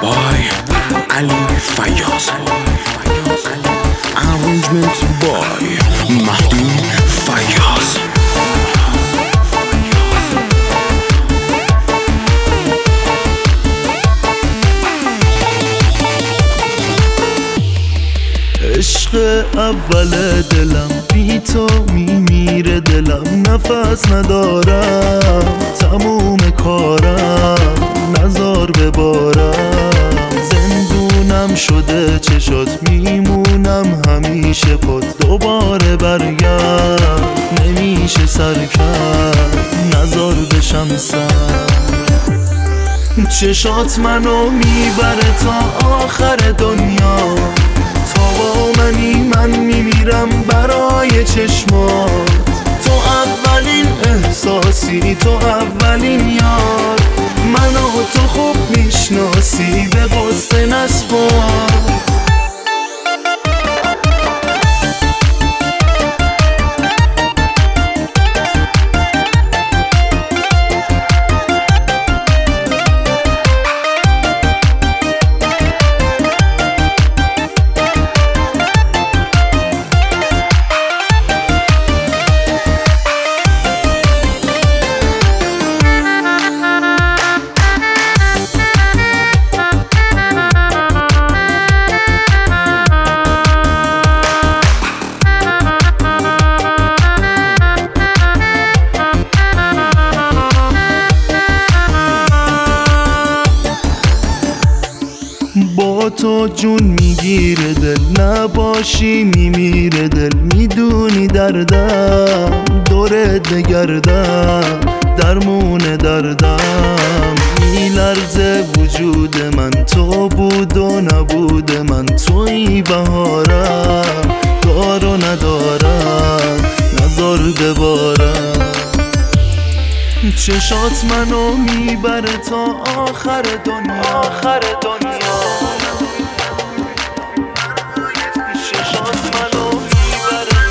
by Ali Fayaz. Arrangement by Mahdi Fayaz. عشق اول دلم بی تو میمیره دلم، نفس ندارم تموم کارم، نزار ببارم زندونم شده چشات میمونم همیشه پد، دوباره برگرد نمیشه سر کرد، نزار بشم سر. چشات منو میبره تا آخر دنیا، تا با منی من میمیرم برای چشمات، تو اولین احساسی، تو اولین یار، منو تو خوب میشناسی به قصه نسپار. با تو جون میگیره دل، نباشی میمیره دل، میدونی دردم دورت بگردم، درمون دردم میلرزه وجود من، تو بود و نبود من، توی بهارم دار و ندارم، نزار ببارم. چشات منو میبره تا آخر دنیا، آخر دنیا. چشات منو میبره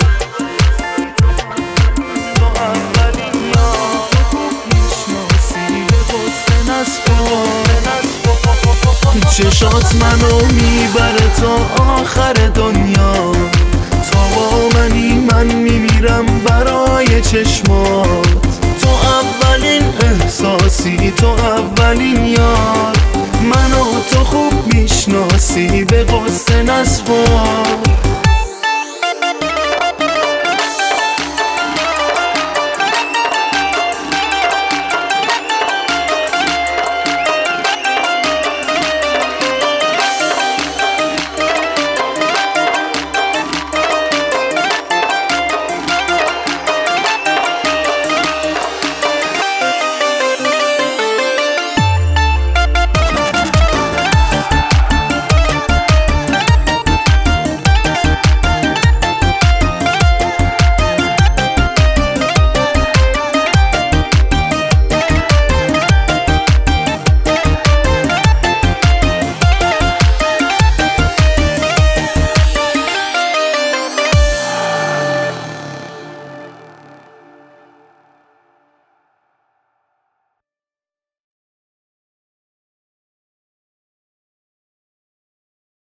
تا اولین یار، تو خوب میشناسی به قصه نسپار. چشات منو میبره تا آخر دنیا، تا با منی من میمیرم برای چشمات، تو اولین احساسی، تو اولین یار، منو تو خوب میشناسی به قصه نسپار.